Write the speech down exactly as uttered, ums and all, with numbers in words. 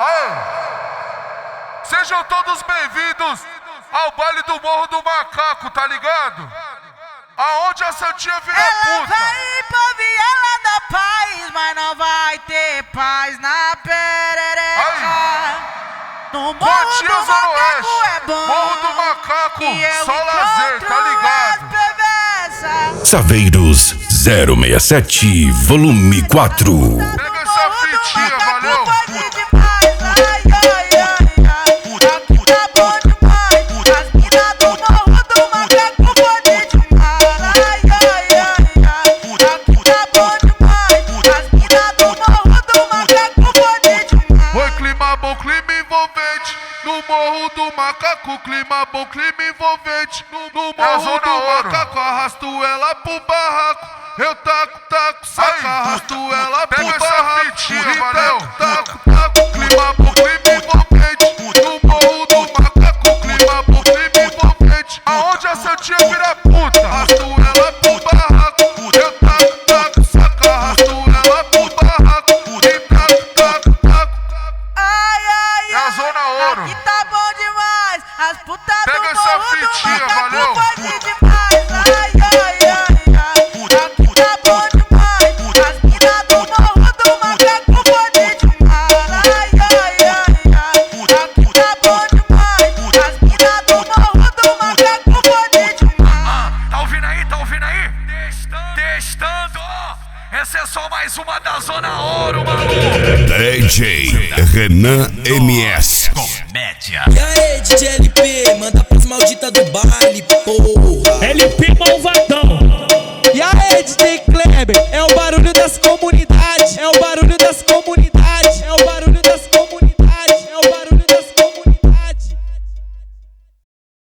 Aê! Sejam todos bem-vindos ao baile do Morro do Macaco, tá ligado? Aonde a Santinha vira Ela puta. vai ir pra viela da paz, mas não vai ter paz na perereca. No Morro Quantia do Zona Macaco Oeste, é bom. Morro do Macaco, E eu só lazer, tá encontro ligado? as perversas. Saveiros zero sessenta e sete, volume quatro. Pega essa fitinha, valeu? Bom clima envolvente no Morro do Macaco, clima bom, clima envolvente no, no Morro do Ouro. Macaco, arrasto ela pro barraco, eu taco, taco, saca, arrasto ela pro Pega barraco, fitinha, valeu. Taco, taco, clima bom, clima envolvente no Morro do Macaco, clima bom, clima envolvente. Aonde a Santinha vira puta, arrasto ela pro barraco, eu taco, taco, saca, arrasto ela pro barraco, e taco, taco, taco. É a Zona Ouro. Aqui tá bom demais, as putas Pega do essa Morro do fitinha, Macaco valeu. pode demais. Ai, ai, ai, ai. Aqui tá bom demais, as putas do Morro do Macaco pode demais. Ai, ai, ai, ai. Aqui tá bom demais, as putas do Morro do Macaco pode demais. Tá ouvindo aí? Tá ouvindo aí? Testando, testando. Essa é só mais uma da Zona Ouro, maluco. D J Renan M S. Comédia. E aí, D J L P, manda pras malditas do baile, porra. L P malvadão.